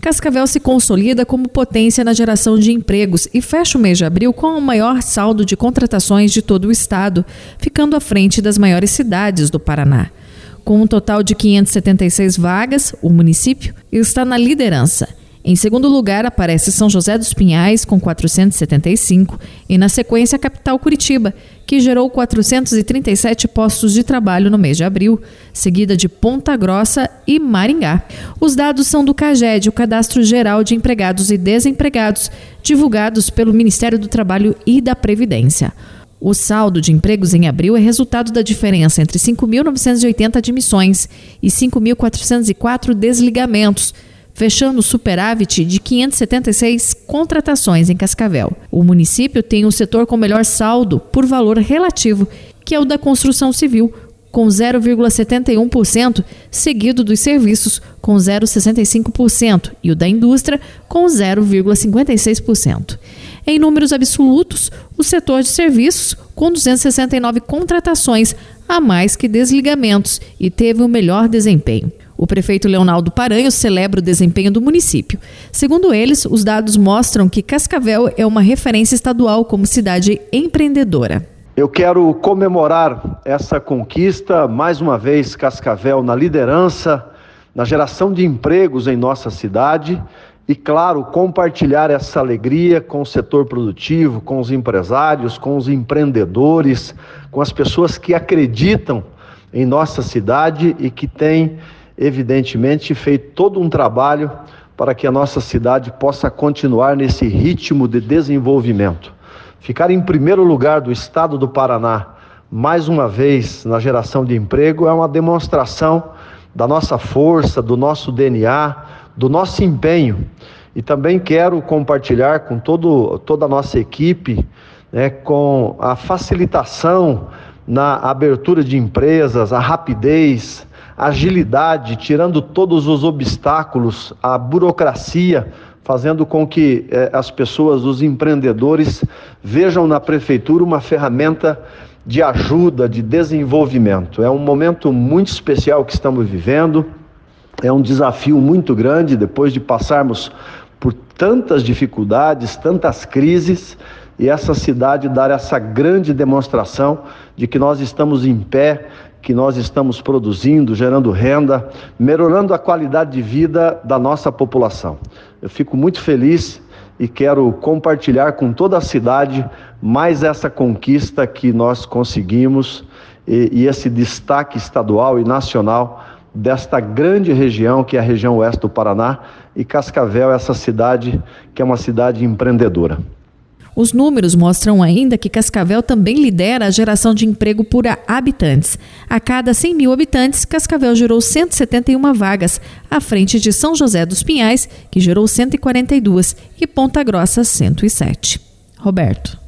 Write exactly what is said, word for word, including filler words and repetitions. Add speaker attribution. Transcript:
Speaker 1: Cascavel se consolida como potência na geração de empregos e fecha o mês de abril com o maior saldo de contratações de todo o estado, ficando à frente das maiores cidades do Paraná. Com um total de quinhentas e setenta e seis vagas, o município está na liderança. Em segundo lugar, aparece São José dos Pinhais, com quatrocentos e setenta e cinco, e na sequência a capital Curitiba, que gerou quatrocentos e trinta e sete postos de trabalho no mês de abril, seguida de Ponta Grossa e Maringá. Os dados são do CAGED, o Cadastro Geral de Empregados e Desempregados, divulgados pelo Ministério do Trabalho e da Previdência. O saldo de empregos em abril é resultado da diferença entre cinco mil novecentas e oitenta admissões e cinco mil quatrocentos e quatro desligamentos, fechando o superávit de quinhentas e setenta e seis contratações em Cascavel. O município tem o setor com melhor saldo por valor relativo, que é o da construção civil, com zero vírgula setenta e um por cento, seguido dos serviços, com zero vírgula sessenta e cinco por cento, e o da indústria, com zero vírgula cinquenta e seis por cento. Em números absolutos, o setor de serviços, com duzentas e sessenta e nove contratações a mais que desligamentos, e teve o melhor desempenho. O prefeito Leonardo Paranhos celebra o desempenho do município. Segundo eles, os dados mostram que Cascavel é uma referência estadual como cidade empreendedora.
Speaker 2: Eu quero comemorar essa conquista, mais uma vez Cascavel na liderança, na geração de empregos em nossa cidade e, claro, compartilhar essa alegria com o setor produtivo, com os empresários, com os empreendedores, com as pessoas que acreditam em nossa cidade e que têm evidentemente feito todo um trabalho para que a nossa cidade possa continuar nesse ritmo de desenvolvimento. Ficar em primeiro lugar do estado do Paraná, mais uma vez na geração de emprego, é uma demonstração da nossa força, do nosso D N A, do nosso empenho. E também quero compartilhar com todo, toda a nossa equipe, né, com a facilitação na abertura de empresas, a rapidez, agilidade, tirando todos os obstáculos, a burocracia, fazendo com que eh, as pessoas, os empreendedores, vejam na prefeitura uma ferramenta de ajuda, de desenvolvimento. É um momento muito especial que estamos vivendo, é um desafio muito grande depois de passarmos por tantas dificuldades, tantas crises, e essa cidade dar essa grande demonstração de que nós estamos em pé, que nós estamos produzindo, gerando renda, melhorando a qualidade de vida da nossa população. Eu fico muito feliz e quero compartilhar com toda a cidade mais essa conquista que nós conseguimos e, e esse destaque estadual e nacional desta grande região que é a região oeste do Paraná, e Cascavel, essa cidade que é uma cidade empreendedora.
Speaker 1: Os números mostram ainda que Cascavel também lidera a geração de emprego por habitantes. A cada cem mil habitantes, Cascavel gerou cento e setenta e uma vagas, à frente de São José dos Pinhais, que gerou cento e quarenta e duas, e Ponta Grossa, cento e sete. Roberto.